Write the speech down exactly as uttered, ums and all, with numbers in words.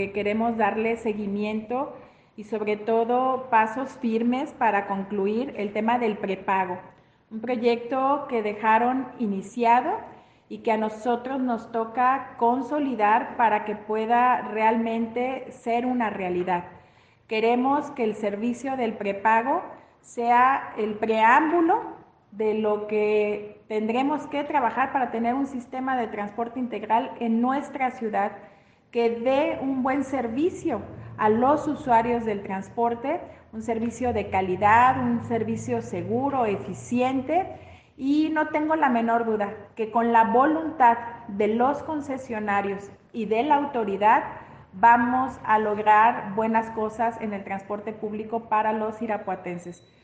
Queremos darle seguimiento y sobre todo pasos firmes para concluir el tema del prepago, un proyecto que dejaron iniciado y que a nosotros nos toca consolidar para que pueda realmente ser una realidad. Queremos que el servicio del prepago sea el preámbulo de lo que tendremos que trabajar para tener un sistema de transporte integral en nuestra ciudad que dé un buen servicio a los usuarios del transporte, un servicio de calidad, un servicio seguro, eficiente, y no tengo la menor duda que con la voluntad de los concesionarios y de la autoridad vamos a lograr buenas cosas en el transporte público para los irapuatenses.